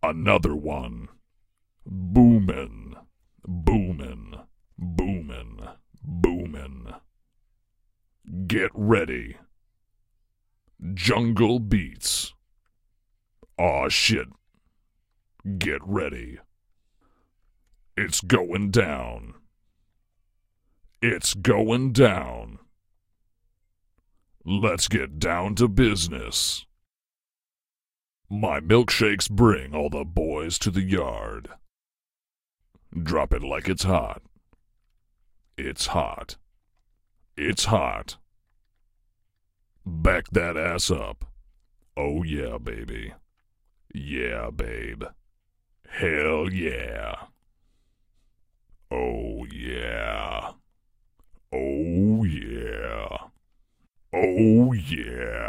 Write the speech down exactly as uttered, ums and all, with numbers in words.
Another one. Boomin', boomin', boomin', boomin'. Get ready. Jungle beats. Aw shit. Get ready. It's going down. It's going down. Let's get down to business. My milkshakes bring all the boys to the yard. Drop it like it's hot. It's hot. It's hot. Back that ass up. Oh yeah, baby. Yeah, babe. Hell yeah. Oh yeah. Oh yeah. Oh yeah.